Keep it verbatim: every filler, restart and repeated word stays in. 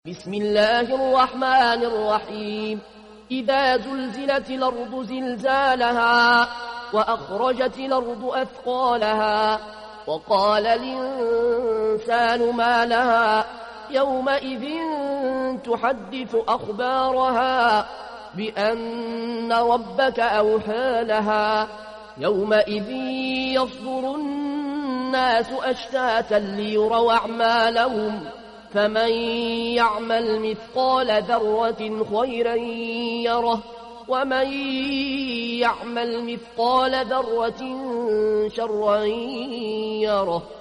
بسم الله الرحمن الرحيم إذا زلزلت الأرض زلزالها وأخرجت الأرض أثقالها وقال الإنسان ما لها يومئذ تحدث أخبارها بأن ربك أوحى لها يومئذ يصدر الناس أشتاتا ليروا أعمالهم فمن يعمل مثقال ذرة خيرا يره ومن يعمل مثقال ذرة شرا يره